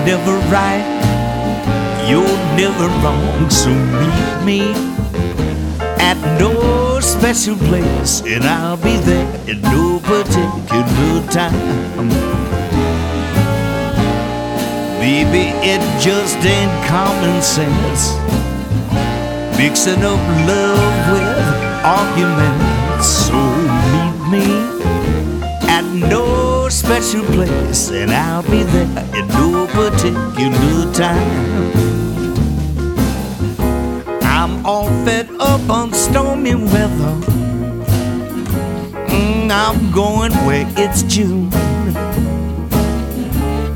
never right, you're never wrong. So meet me at no special place, and I'll be there in no particular time. Baby, it just ain't common sense, mixing up love with arguments. So meet me at no special place, and I'll be there in no particular time. I'm all fed up on stormy weather. I'm going where it's June.